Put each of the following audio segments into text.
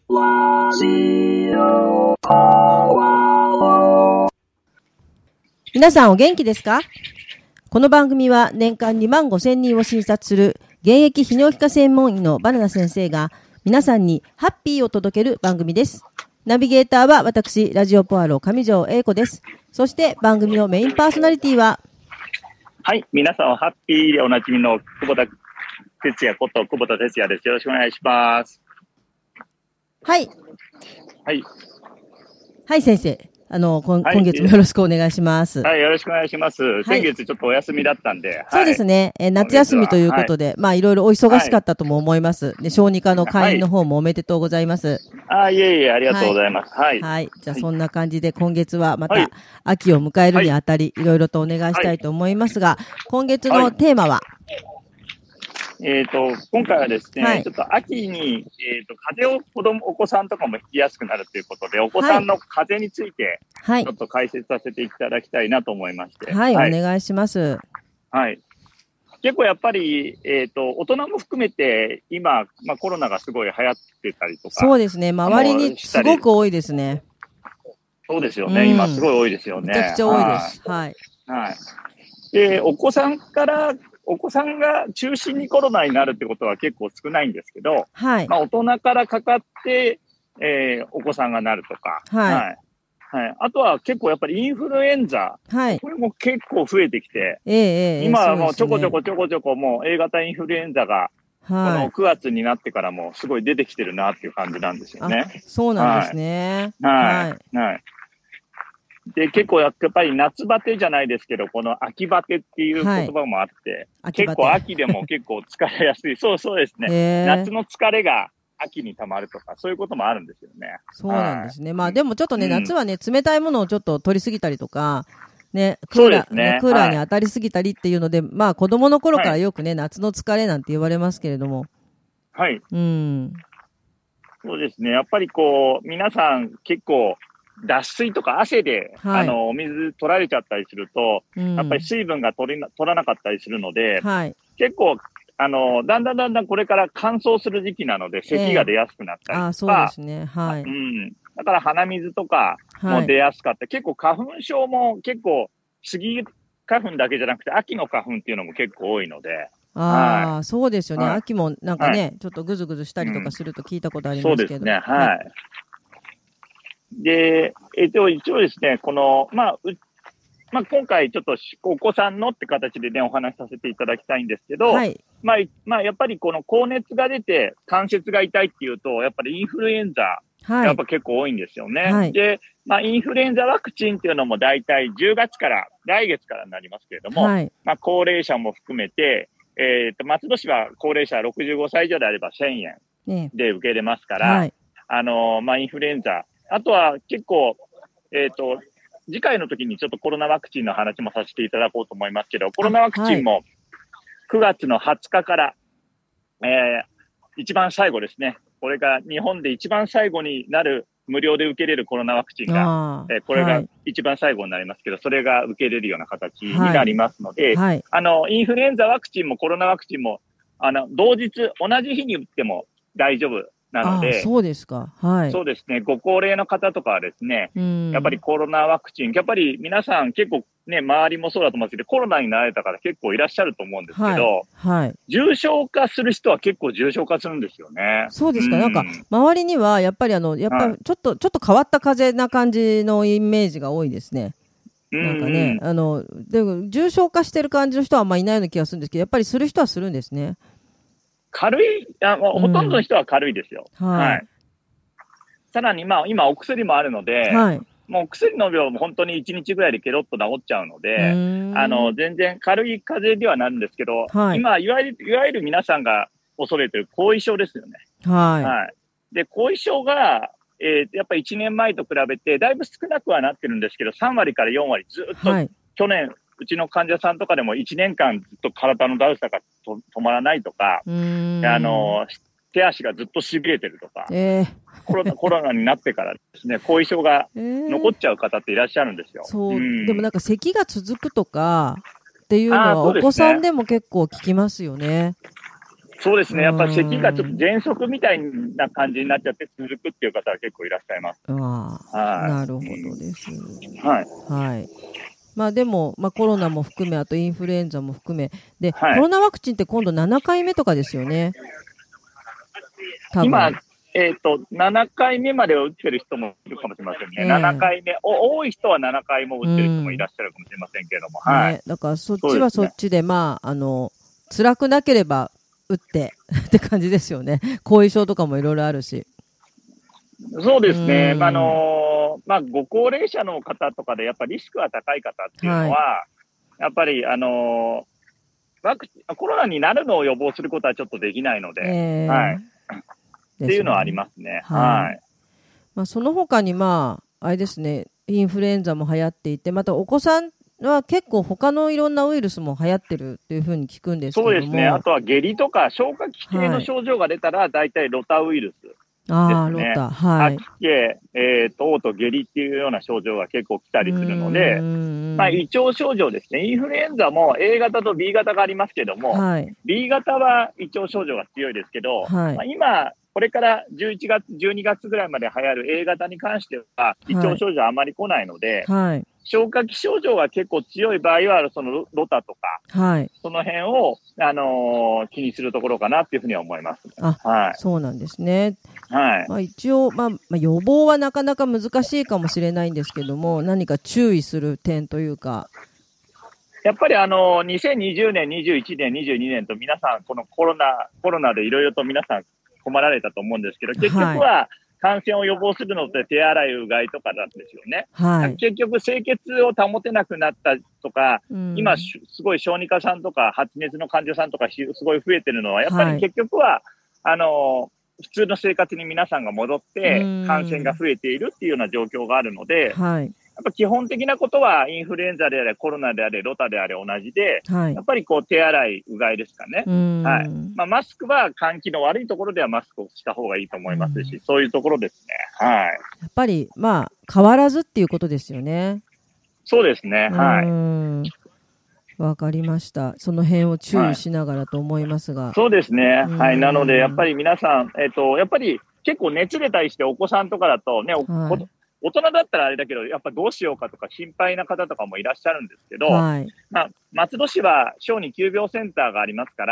ラジオポアロ。 皆さんお元気ですか？この番組は年間2万5千人を診察する現役泌尿器科専門医のバナナ先生が皆さんにハッピーを届ける番組です。ナビゲーターは私、ラジオポアロ上条英子です。そして番組のメインパーソナリティは、 はい、皆さんハッピーでおなじみの久保田哲也こと久保田哲也です。よろしくお願いします。 はい。 はい。 はい、先生。今月もよろしくお願いします。 はい、よろしくお願いします。先月ちょっとお休みだったんで。 そうですね。夏休みということで、まあいろいろお忙しかったとも思います。で、小児科の会員の方もおめでとうございます。 いえいえ、ありがとうございます。はい。 はい。じゃあそんな感じで今月はまた秋を迎えるにあたり、いろいろとお願いしたいと思いますが、今月のテーマは、 今回はですね、ちょっと秋に、風邪をお子さんとかもひきやすくなるということで、お子さんの風邪について、ちょっと解説させていただきたいなと思いまして。 はい、お願いします。 はい。結構やっぱり、大人も含めて、今、コロナがすごい流行ってたりとか。 そうですね。周りにすごく多いですね。 そうですよね。今すごい多いですよね。 めちゃくちゃ多いです。はい。 はい。で、お子さんが中心にコロナになるってことは結構少ないんですけど、 はい。 大人からかかって、お子さんがなるとか、 はい。 はい。はい。あとは結構やっぱりインフルエンザ、 はい。 これも結構増えてきて、今はもうちょこちょこもう A 型インフルエンザが、この9月になってからもすごい出てきてるなっていう感じなんですよね。 そうなんですね。 はい。はい。で、結構やっぱり夏バテじゃないですけど、この秋バテっていう言葉もあって、結構秋でも結構疲れやすい。そうですね。夏の疲れが秋に溜まるとか、そういうこともあるんですよね。 そうなんですね。まあでもちょっとね、夏はね、冷たいものをちょっと取りすぎたりとか、ね、クーラーに当たりすぎたりっていうので、まあ子供の頃からよくね、夏の疲れなんて言われますけれども。 はい。そうですね。やっぱりこう、皆さん結構、脱水とか汗で、お水取られちゃったりすると、やっぱり水分が取らなかったりするので、結構、だんだんこれから乾燥する時期なので、咳が出やすくなったりとか、 そうですね。はい。 だから鼻水とかも出やすかった。結構花粉症も結構、スギ花粉だけじゃなくて、秋の花粉っていうのも結構多いので、 そうですよね。秋もなんかね、ちょっとぐずぐずしたりとかすると聞いたことありますけど。 そうですね。はい。で、一応ですね、この、今回ちょっとお子さんのって形でね、お話しさせていただきたいんですけど、やっぱりこの高熱が出て関節が痛いっていうと、やっぱりインフルエンザ、やっぱ結構多いんですよね。で、インフルエンザワクチンっていうのも大体10月から、来月からになりますけれども、高齢者も含めて、松戸市は高齢者65歳以上であれば1000円で受けれますから、インフルエンザ、あとは結構、次回の時にちょっとコロナワクチンの話もさせていただこうと思いますけど、コロナワクチンも9月の20日から、一番最後ですね。これが日本で一番最後になる無料で受けれるコロナワクチンが、これが一番最後になりますけど、それが受けれるような形になりますので、インフルエンザワクチンもコロナワクチンも、同じ日に打っても大丈夫。なので、 そうですか。はい。 そうですね。ご高齢の方とかはですね、やっぱりコロナワクチン、やっぱり皆さん結構ね、周りもそうだと思うんですけど、コロナになられた方結構いらっしゃると思うんですけど、重症化する人は結構重症化するんですよね。 そうですか。なんか、周りには、やっぱりちょっと変わった風邪な感じのイメージが多いですね。なんかね、でも重症化してる感じの人はあんまいないような気がするんですけど、やっぱりする人はするんですね。 軽い、ほとんどの人は軽いですよ。さらに、今お薬もあるので、もう薬の量も本当に1日ぐらいでケロッと治っちゃうので、全然軽い風邪ではなるんですけど、今、いわゆる皆さんが恐れてる後遺症ですよね。で、後遺症が、やっぱり1年前と比べて、だいぶ少なくはなってるんですけど、3割から4割ずっと、去年、うちの患者さんとかでも1年間ずっと体のだるさが止まらないとか、手足がずっと痺れてるとか、コロナになってからですね、後遺症が残っちゃう方っていらっしゃるんですよ。 でもなんか咳が続くとかっていうのはお子さんでも結構聞きますよね。 そうですね。やっぱり咳がちょっと喘息みたいな感じになっちゃって続くっていう方は結構いらっしゃいます。 なるほどです。 はい。 はい。まあでも、まあコロナも含め、あとインフルエンザも含め、で、 はい、 コロナワクチンって今度7回目とかですよね。 今、7回目までは打ってる人もいるかもしれませんね。7回目、多い人は7回も打ってる人もいらっしゃるかもしれませんけれども。はい。 だからそっちはそっちで、まあ、辛くなければ打ってって感じですよね。後遺症とかもいろいろあるし。 そうですね。まあ、ご高齢者の方とかで、やっぱりリスクが高い方っていうのは、やっぱり、コロナになるのを予防することはちょっとできないので、はい。っていうのはありますね。はい。 まあ、その他に、まあ、あれですね、インフルエンザも流行っていて、またお子さんは結構他のいろんなウイルスも流行ってるっていうふうに聞くんですけども。 そうですね。あとは下痢とか消化器系の症状が出たら、大体ロタウイルス。ロタ。はい。吐き気、嘔吐、下痢っていうような症状が結構来たりするので、まあ、胃腸症状ですね。インフルエンザも A 型と B 型がありますけども、B 型は胃腸症状が強いですけど、まあ、今、これから11月、12月ぐらいまで流行る A 型に関しては、胃腸症状あまり来ないので、消化器症状が結構強い場合は、そのロタとか、その辺を、気にするところかなっていうふうには思います。 そうなんですね。 はい。 まあ、一応、まあ、予防はなかなか難しいかもしれないんですけども、何か注意する点というか。 やっぱり2020年、21年、22年と皆さん、このコロナでいろいろと皆さん困られたと思うんですけど、結局は感染を予防するのって手洗い、うがいとかなんですよね。結局、清潔を保てなくなったとか、今、すごい小児科さんとか発熱の患者さんとかすごい増えてるのは、やっぱり結局は、普通の生活に皆さんが戻って感染が増えているっていうような状況があるので、やっぱ基本的なことはインフルエンザであれ、コロナであれ、ロタであれ同じで、やっぱりこう手洗い、うがいですかね。はい。まあ、マスクは換気の悪いところではマスクをした方がいいと思いますし、そういうところですね。はい。 やっぱり、まあ、変わらずっていうことですよね。 そうですね。はい。 わかりました。その辺を注意しながらと思いますが。 そうですね。はい。なので、やっぱり皆さん、やっぱり結構熱出たりしてお子さんとかだとね、大人だったらあれだけど、やっぱどうしようかとか心配な方とかもいらっしゃるんですけど、まあ、松戸市は小児急病センターがありますから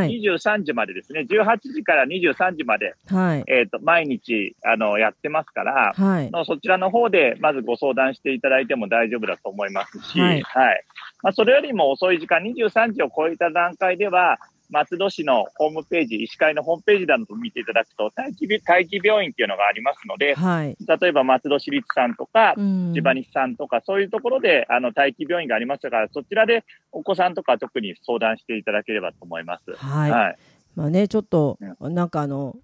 、23時までですね、18時から23時まで、毎日、やってますから、そちらの方でまずご相談していただいても大丈夫だと思いますし、まあ、それよりも遅い時間、23時を超えた段階では、松戸市のホームページ、医師会のホームページなどを見ていただくと、待機病院っていうのがありますので、例えば松戸市立さんとか、千葉西さんとか、そういうところで、待機病院がありますから、そちらでお子さんとか特に相談していただければと思います。 まあね、ちょっと、なんか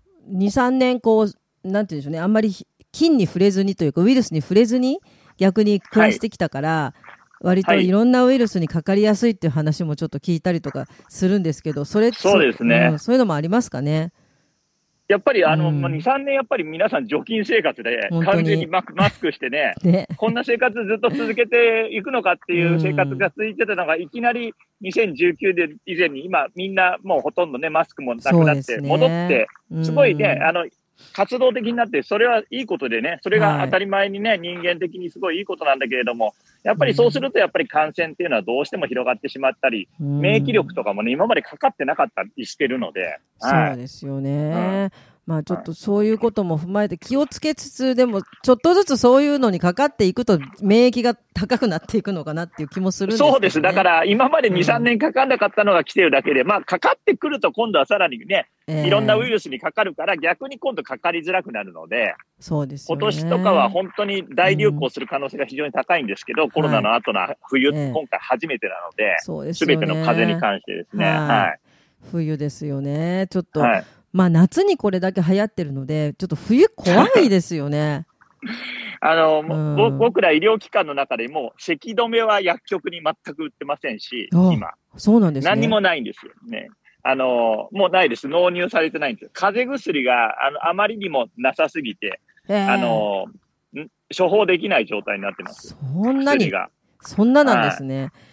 2、3年、こう、なんていうんでしょうね、あんまり菌に触れずにというか、ウイルスに触れずに、逆に暮らしてきたから、割といろんなウイルスにかかりやすいっていう話もちょっと聞いたりとかするんですけど、そうですね、そういうのもありますかね。 やっぱり2、3年やっぱり皆さん除菌生活で完全にマスクしてね、こんな生活ずっと続けていくのかっていう生活が続いてたのが、いきなり2019年以前に今みんなもうほとんどね、マスクもなくなって戻って、すごいね、活動的になって、それはいいことでね、それが当たり前にね、人間的にすごいいいことなんだけれども、やっぱりそうするとやっぱり感染っていうのはどうしても広がってしまったり、免疫力とかもね、今までかかってなかったりしてるので。 そうですよね。まあちょっとそういうことも踏まえて気をつけつつ、でもちょっとずつそういうのにかかっていくと免疫が高くなっていくのかなっていう気もするんですけどね。 そうです。だから今まで2、3年かかんなかったのが来てるだけで、まあかかってくると今度はさらにね、いろんなウイルスにかかるから逆に今度かかりづらくなるので、 そうですよね。 今年とかは本当に大流行する可能性が非常に高いんですけど、コロナの後の冬、今回初めてなので、すべての風邪に関してですね。 冬ですよね。ちょっと、まあ夏にこれだけ流行ってるので、ちょっと冬怖いですよね。 僕ら医療機関の中でも咳止めは薬局に全く売ってませんし、今。 そうなんですね。 何にもないんですよね。もうないです。納入されてないんです。風邪薬があまりにもなさすぎて、処方できない状態になってます。 そんななんですね。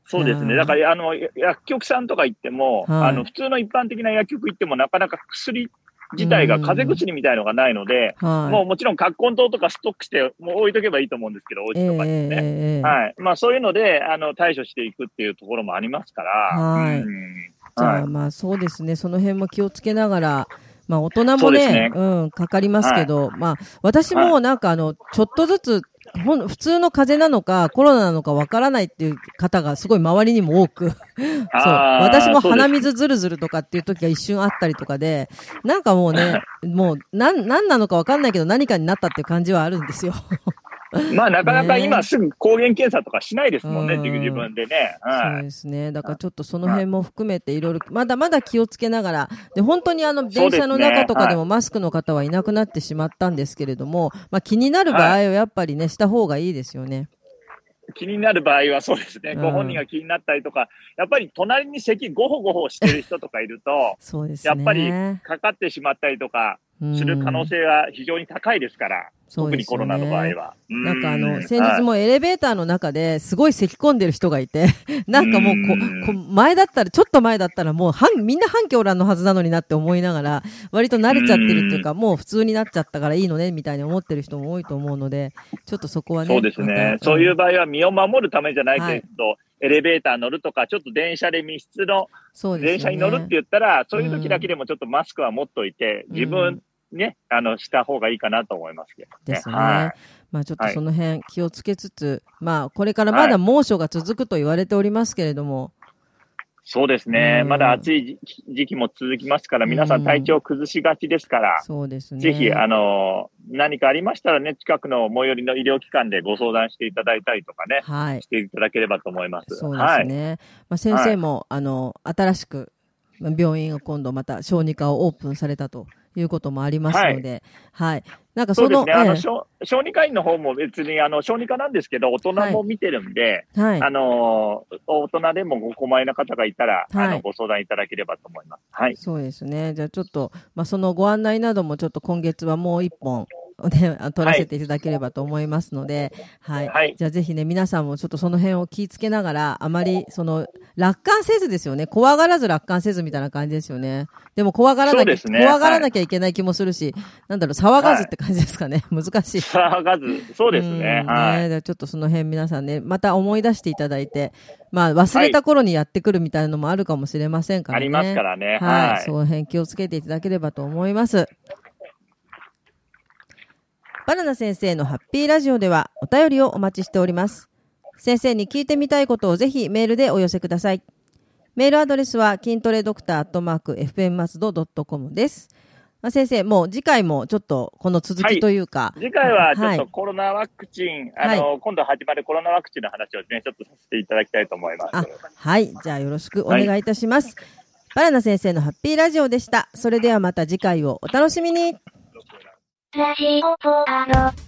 そうですね。だから、薬局さんとか行っても、普通の一般的な薬局行ってもなかなか薬自体が風邪薬みたいのがないので、もうもちろん葛根湯とかストックしてもう置いとけばいいと思うんですけど、お家とかにね。はい。まあそういうので、対処していくっていうところもありますから。 はい。じゃあまあそうですね。その辺も気をつけながら、まあ大人もね、かかりますけど、まあ私もなんかちょっとずつ、普通の風邪なのかコロナなのかわからないっていう方がすごい周りにも多くそう私も鼻水ずるずるとかっていう時が一瞬あったりとかでなんかもうねもう何なのかわかんないけど何かになったっていう感じはあるんですよまあなかなか今すぐ抗原検査とかしないですもんね、自分でね。 そうですね。だからちょっとその辺も含めていろいろまだまだ気をつけながら、で本当に電車の中とかでもマスクの方はいなくなってしまったんですけれども、まあ気になる場合はやっぱりね、した方がいいですよね。 気になる場合はそうですね、ご本人が気になったりとか、やっぱり隣に咳ごほごほしてる人とかいると、 そうですね、 やっぱりかかってしまったりとかする可能性は非常に高いですから、特にコロナの場合は。 なんか先日もエレベーターの中ですごい咳き込んでる人がいて、なんかもうちょっと前だったらもうみんな反響欄のはずなのになって思いながら、割と慣れちゃってるっていうか、もう普通になっちゃったからいいのねみたいに思ってる人も多いと思うので、ちょっとそこはね。 そうですね。そういう場合は身を守るためじゃないけど、エレベーター乗るとか、ちょっと電車で密室の電車に乗るって言ったら、そういう時だけでもちょっとマスクは持っといて、自分ね、した方がいいかなと思いますけどね。 ですね。まあちょっとその辺気をつけつつ、まあこれからまだ猛暑が続くと言われておりますけれども。 そうですね。まだ暑い時期も続きますから、皆さん体調崩しがちですから、 そうですね。 ぜひ、何かありましたらね、近くの最寄りの医療機関でご相談していただいたりとかね、していただければと思います。 そうですね。まあ先生も、新しく病院が今度また小児科をオープンされたということもありますので、なんかそうですね。小児科医の方も別に、小児科なんですけど、大人も見てるんで、大人でもご困りな方がいたら、ご相談いただければと思います。はい。 そうですね。じゃあちょっと、まあ、そのご案内などもちょっと今月はもう一本、ね、取らせていただければと思いますので、じゃあぜひね、皆さんもちょっとその辺を気をつけながら、あまり、楽観せずですよね。怖がらず楽観せずみたいな感じですよね。でも怖がらなきゃいけない気もするし、なんだろう、騒がずって感じですかね。難しい。 騒がず、そうですね。 ちょっとその辺皆さんね、また思い出していただいて、まあ忘れた頃にやってくるみたいなのもあるかもしれませんからね。 ありますからね。 その辺気をつけていただければと思います。バナナ先生のハッピーラジオではお便りをお待ちしております。先生に聞いてみたいことをぜひメールでお寄せください。メールアドレスは筋トレドクター@fm松戸.comです。先生、もう次回もちょっとこの続きというか、 次回はちょっとコロナワクチン、今度始まるコロナワクチンの話をね、ちょっとさせていただきたいと思います。 はい、じゃあよろしくお願いいたします。バナナ先生のハッピーラジオでした。それではまた次回をお楽しみに。 ラジオポアド。